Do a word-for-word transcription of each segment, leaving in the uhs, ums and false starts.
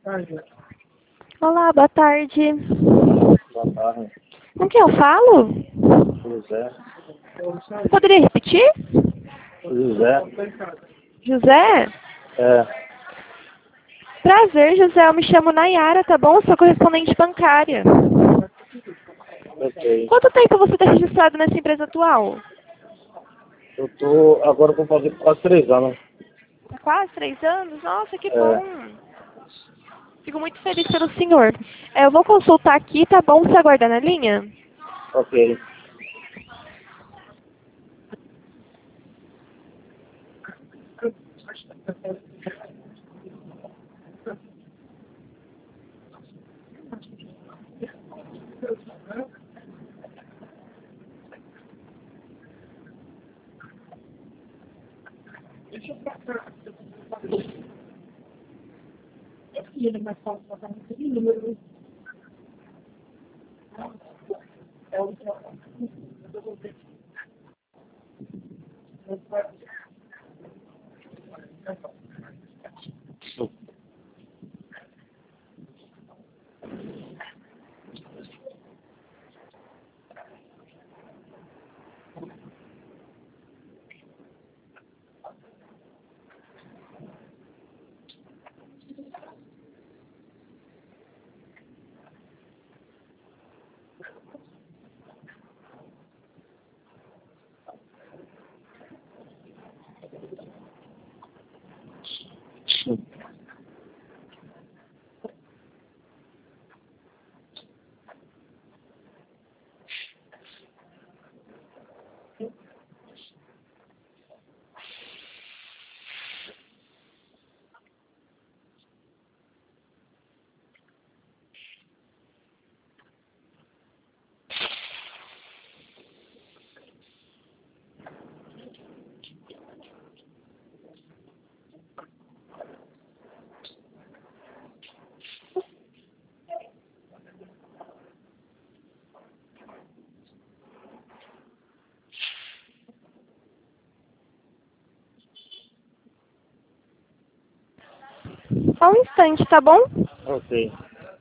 Olá, boa tarde. Boa tarde. Com quem eu falo? José. Você poderia repetir? José. José? É. Prazer, José. Eu me chamo Nayara, tá bom? Sou correspondente bancária. Ok. Quanto tempo você está registrado nessa empresa atual? Eu tô. Agora eu vou fazer quase três anos. Há quase três anos? Nossa, que É. bom. Fico muito feliz pelo senhor. É, eu vou consultar aqui, tá bom? Você aguarda na linha? Ok. Só um instante, tá bom? Ok.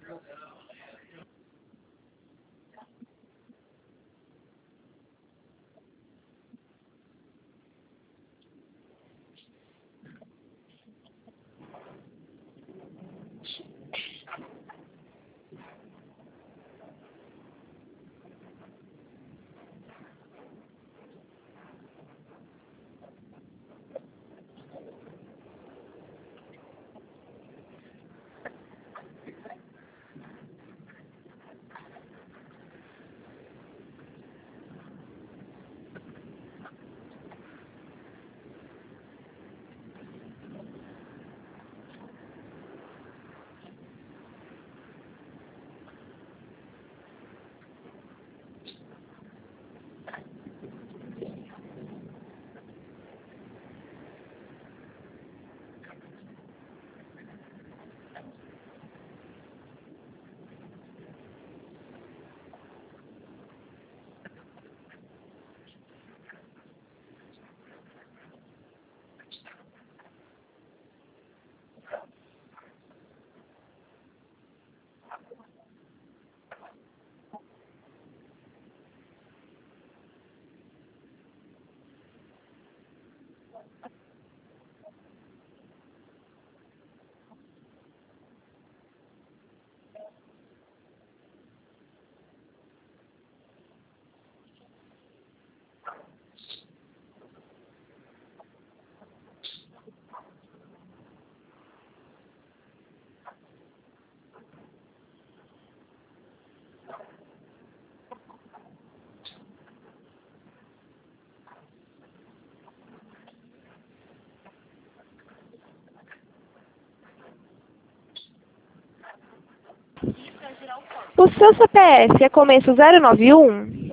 O seu C P F é começo zero nove um?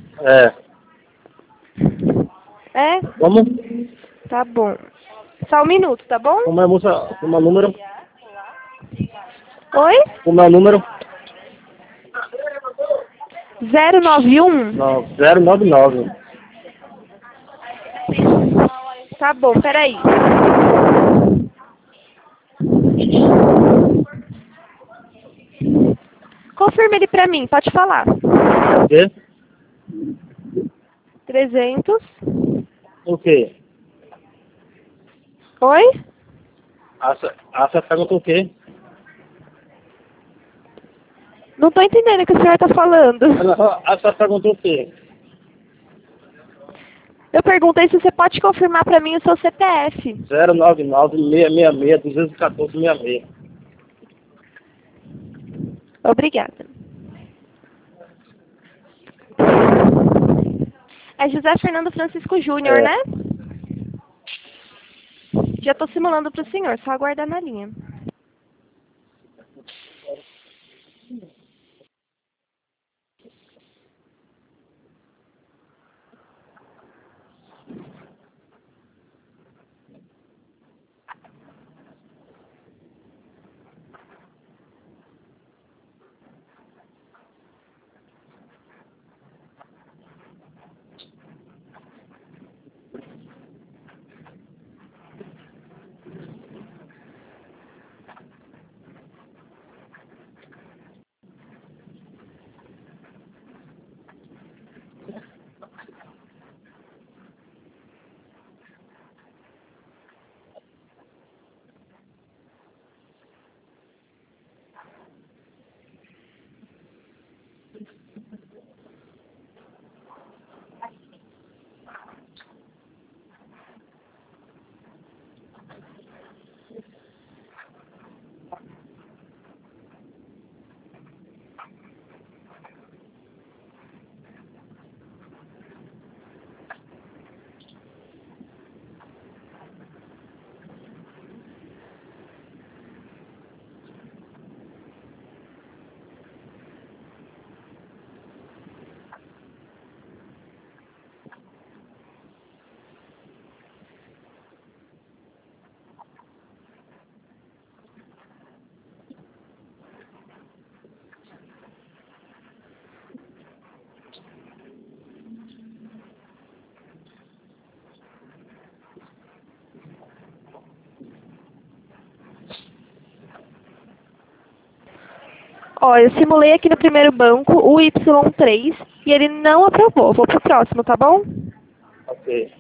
É. É? Como? Tá bom. Só um minuto, tá bom? Como é moça? Como é o número? Oi? Como é o número? zero nove um? Não, zero nove nove. Tá bom, peraí. Confirma ele pra mim, pode falar. O quê? trezentos. O quê? Oi? Ah, você ah, você perguntou o quê? Não tô entendendo o que o senhor tá falando. Ah, você perguntou o quê? Eu perguntei se você pode confirmar pra mim o seu C P F. zero nove nove, seis seis seis, duzentos e quatorze, sessenta e seis. Obrigada. É José Fernando Francisco Júnior, É. né? Já tô simulando pro senhor, só aguardar na linha. Ó, eu simulei aqui no primeiro banco o Y três e ele não aprovou. Vou pro próximo, tá bom? Ok.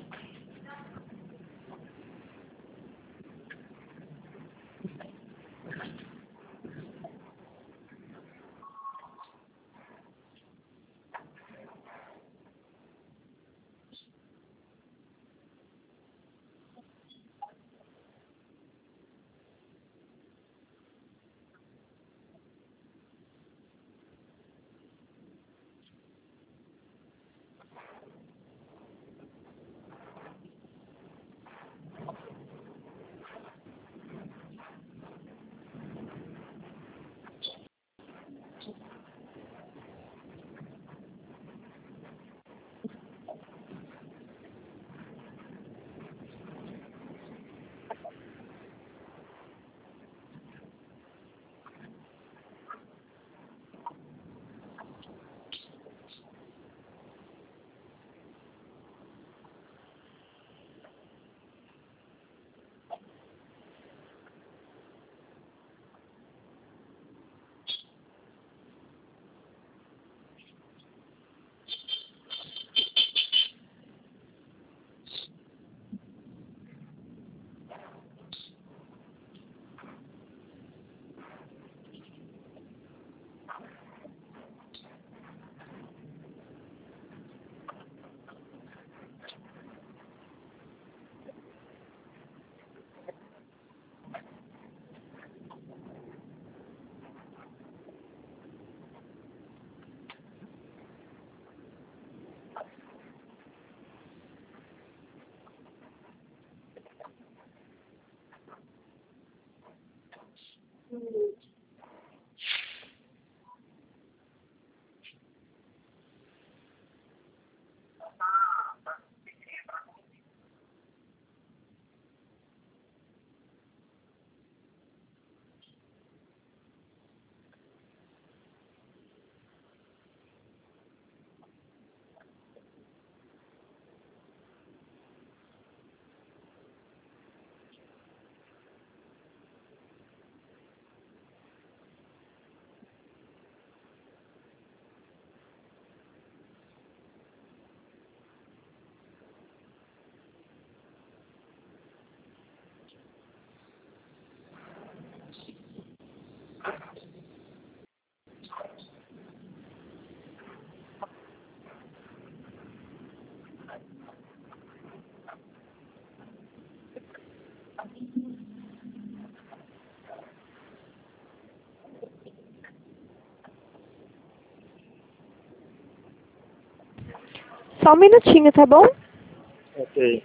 Só um minutinho, tá bom? Ok.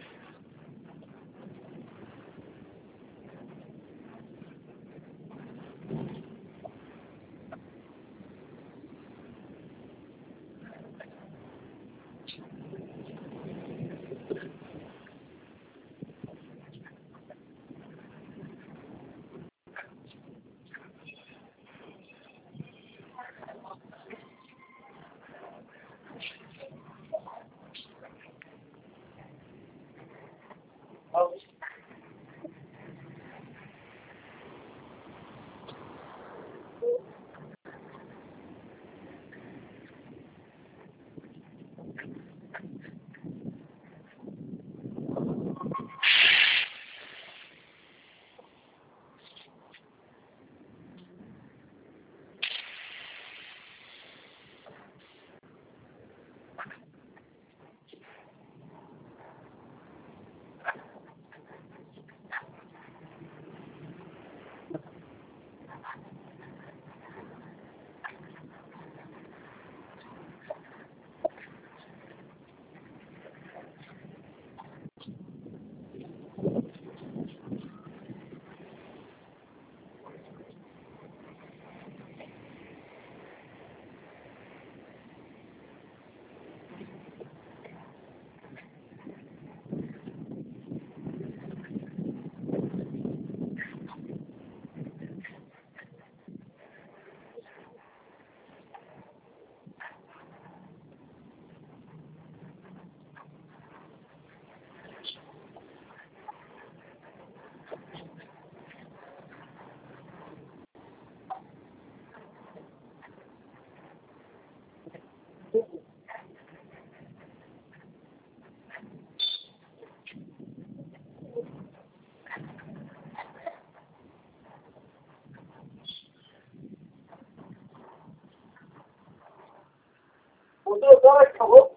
O doutor acabou.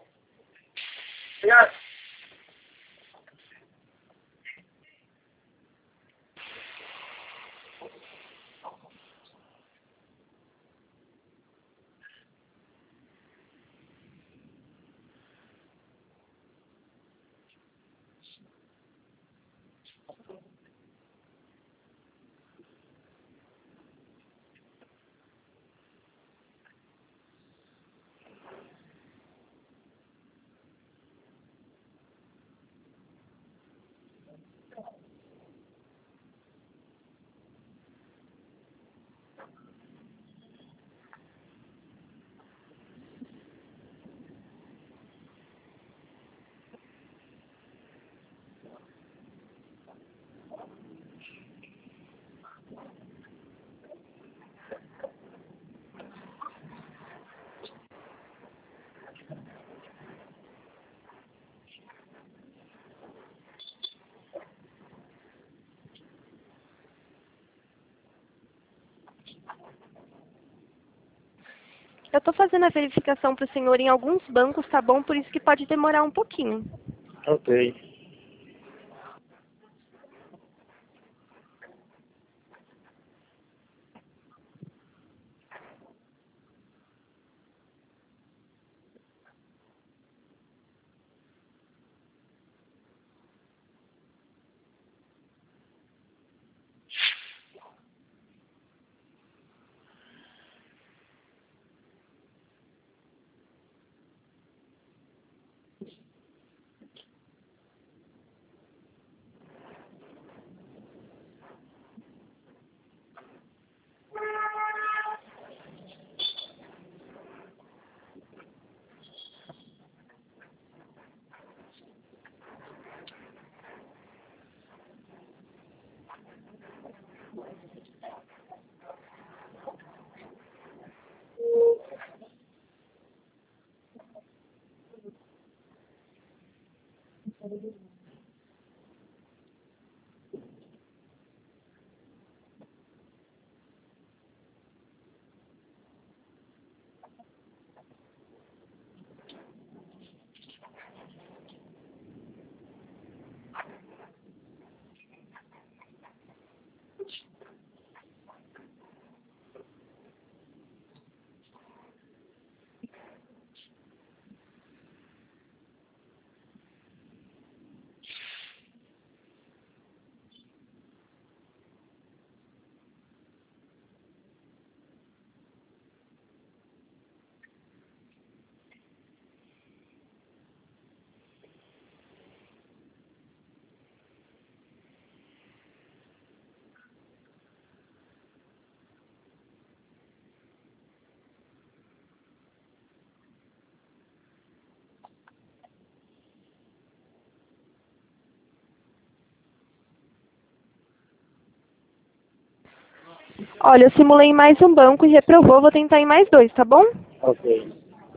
Obrigado. Eu estou fazendo a verificação para o senhor em alguns bancos, tá bom? Por isso que pode demorar um pouquinho. Ok. Olha, eu simulei em mais um banco e reprovou, vou tentar em mais dois, tá bom? Ok.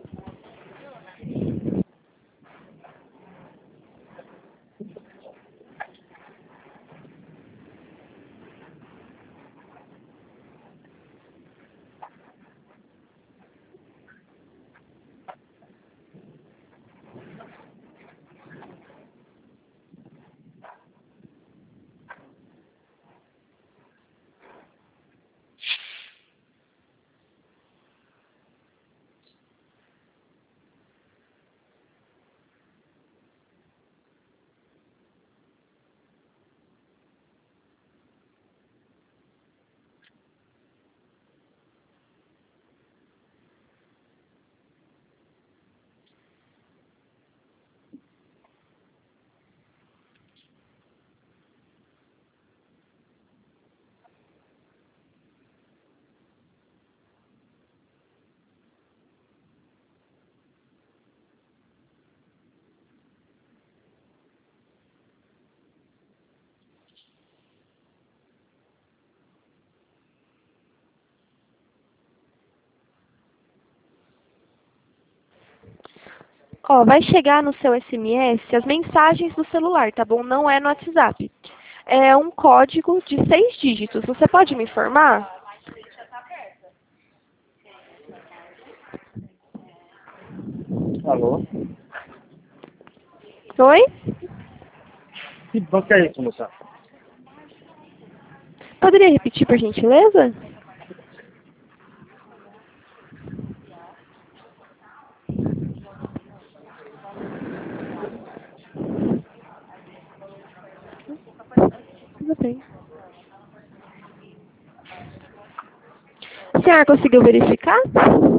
Ó, vai chegar no seu S M S as mensagens do celular, tá bom? Não é no WhatsApp. É um código de seis dígitos. Você pode me informar? Alô? Oi? Que banco é isso, moça? Poderia repetir, por gentileza? Tudo bem. A senhora conseguiu verificar?